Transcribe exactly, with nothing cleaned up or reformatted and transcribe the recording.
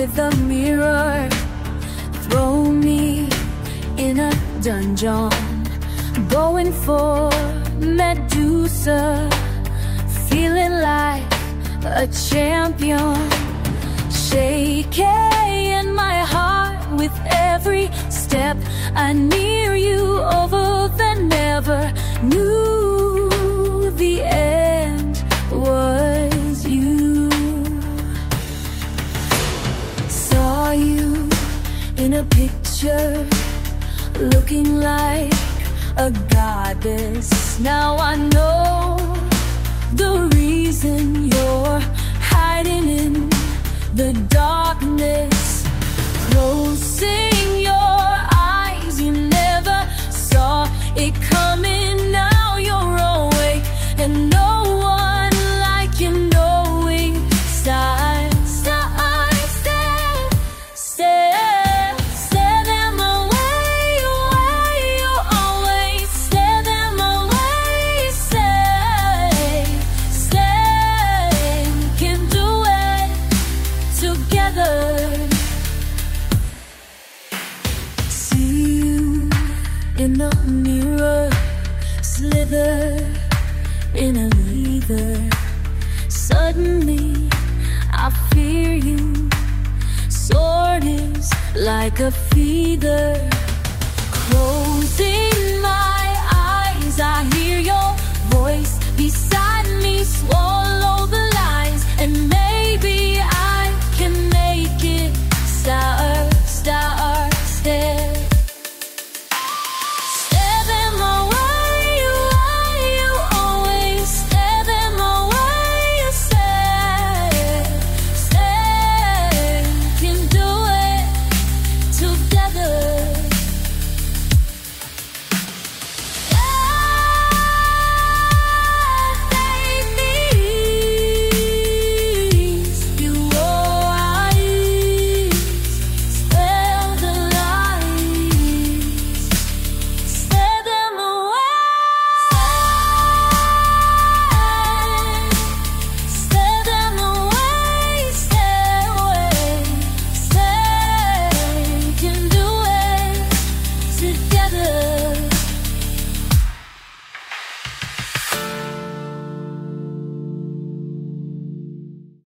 with a mirror. Throw me in a dungeon, going for Medusa, feeling like a champion. Shaking in my heart with every step I near you, over the never knew the end was you. Saw you in a picture, looking like a goddess. Now I know the reason you're hiding in the darkness, closing your eyes. You never saw it coming. Now you're awake, and no one like you knowing. Style, style, stare, stare, stare them away, away. You always stare them away. Stay, stay, can do it together. See you in the mirror, slither in a leather. Suddenly I fear you. Sword is like a feather. Closing my eyes, I hear your voice beside me. Swallow